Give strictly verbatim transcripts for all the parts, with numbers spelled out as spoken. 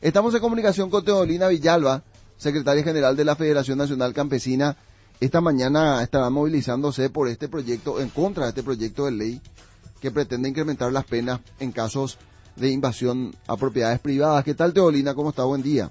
Estamos en comunicación con Teodolina Villalba, secretaria general de la Federación Nacional Campesina. Esta mañana estará movilizándose por este proyecto, en contra de este proyecto de ley que pretende incrementar las penas en casos de invasión a propiedades privadas. ¿Qué tal, Teodolina? ¿Cómo está? Buen día.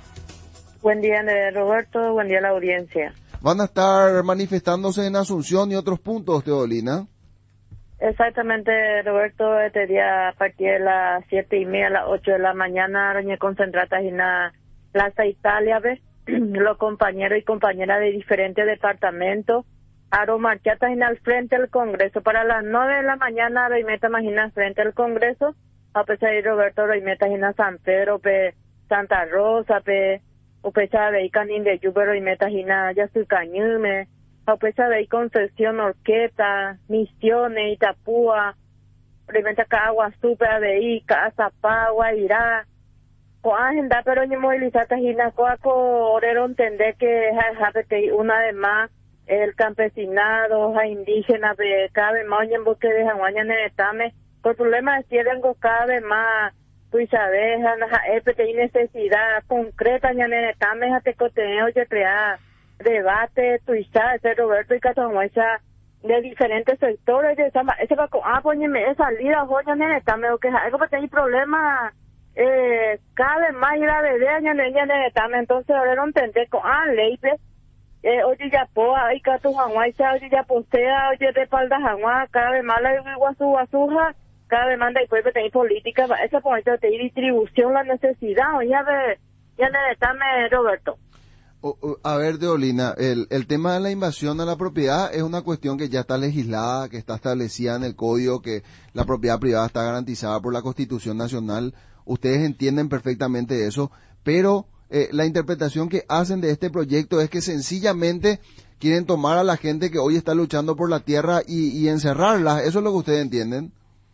Buen día, Roberto. Buen día a la audiencia. ¿Van a estar manifestándose en Asunción y otros puntos, Teodolina? Exactamente, Roberto. Este día a partir de las siete y media a las ocho de la mañana, doña concentrata en la Plaza Italia, ¿ves? Los compañeros y compañeras de diferentes departamentos, aro marchatas en el frente del Congreso. Para las nueve de la mañana, Roimeta imagina frente al Congreso, a pesar de Roberto Roimeta en San Pedro, pe Santa Rosa, pe o pesar de Canín de Lluvia, Roimeta en Yasucañume, a pesar de Concepción, Orqueta, Misiones, Itapúa, Roimeta Cagua, Super de I, Azapagua, Irá, agenda pero ni movilizata hina coaco orero entender que que una vez más el campesinado a indígena de cada vez más en bosque de Jaguaña netame por problema de cierre cada vez más pues sabes hay necesidad concreta en netame a te contenido de crear debate tuisa ese Roberto y Catamuecha de diferentes sectores de esa ese va a ponerme esa salida joya netame o que algo que hay problema eh cada vez más grave de año de año de también entonces ahora no entender con ah ley eh oye ya poa y que tu Juan oye ya postea oye de espalda Juan cada vez más la iguazu basuja cada vez manda y puede tener política esa point de distribución la necesidad oye de ya de también Roberto. O, o, a ver, Teodolina, el, el tema de la invasión a la propiedad es una cuestión que ya está legislada, que está establecida en el código, que la propiedad privada está garantizada por la Constitución Nacional. Ustedes entienden perfectamente eso, pero eh, la interpretación que hacen de este proyecto es que sencillamente quieren tomar a la gente que hoy está luchando por la tierra y, y encerrarla. ¿Eso es lo que ustedes entienden?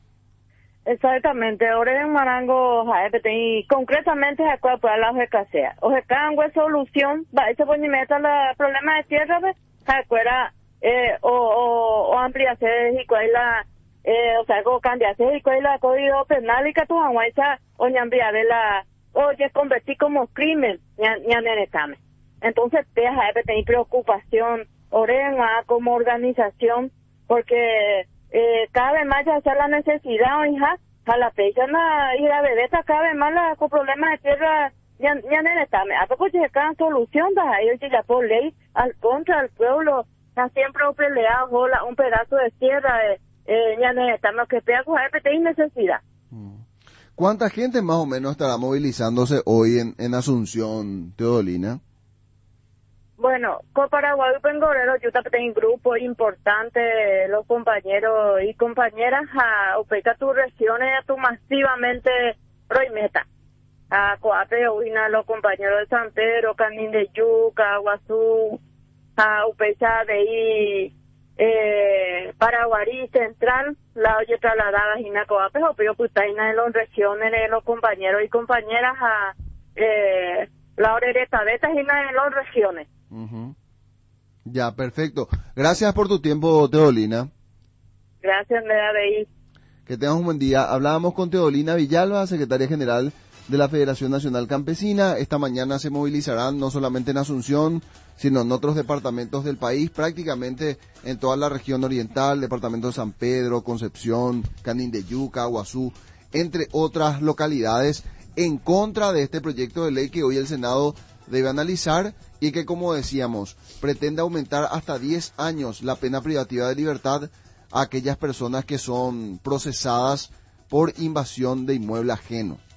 Exactamente, ahora en Marango, y concretamente se acuerda por la OJECASEA. OJECA es solución, va ese bonimeta el problema de tierra, se acuerda, eh, o, o, o ampliación y cuál la, eh, o sea, o cambiarse y cuál la código penal y que tu aguaisa, o ñambria de la, oye, convertir como crimen, ñanenetame. Entonces, deja de tener preocupación, ahora como organización, porque, Eh, cada vez más ya sea la necesidad, hija, a la fecha y la bebeta cada vez más la, con problemas de tierra ya ya necesitame. ¿A poco llegan solución? Da ellos ya por ley al contra del pueblo, ya siempre un peleado, hola, un pedazo de tierra, eh, eh, ya necesitamos que pega con F P I necesidad. ¿Cuánta gente más o menos estará movilizándose hoy en, en Asunción, Teodolina? Bueno, con Paraguay y Pengorero, yo también tengo un grupo importante, los compañeros y compañeras, a Upeca, tus regiones, a tu masivamente Roimeta, a Coape, Uina, los compañeros de San Pedro, Canín de Yuca, Guazú, a Upeca de ahí, eh, Paraguarí Central, la oye trasladada, Gina Coape, o Pio Putaina de las regiones de los compañeros y compañeras, a eh, la Orereta Beta, Gina de las regiones. Uh-huh. Ya, perfecto. Gracias por tu tiempo, Teodolina. Gracias, me da de ir. Que tengas un buen día. Hablábamos con Teodolina Villalba, secretaria general de la Federación Nacional Campesina. Esta mañana se movilizarán no solamente en Asunción, sino en otros departamentos del país, prácticamente en toda la región oriental, departamento de San Pedro, Concepción, Canín de Yuca, Guazú, entre otras localidades, en contra de este proyecto de ley que hoy el Senado debe analizar y que, como decíamos, pretende aumentar hasta diez años la pena privativa de libertad a aquellas personas que son procesadas por invasión de inmueble ajeno.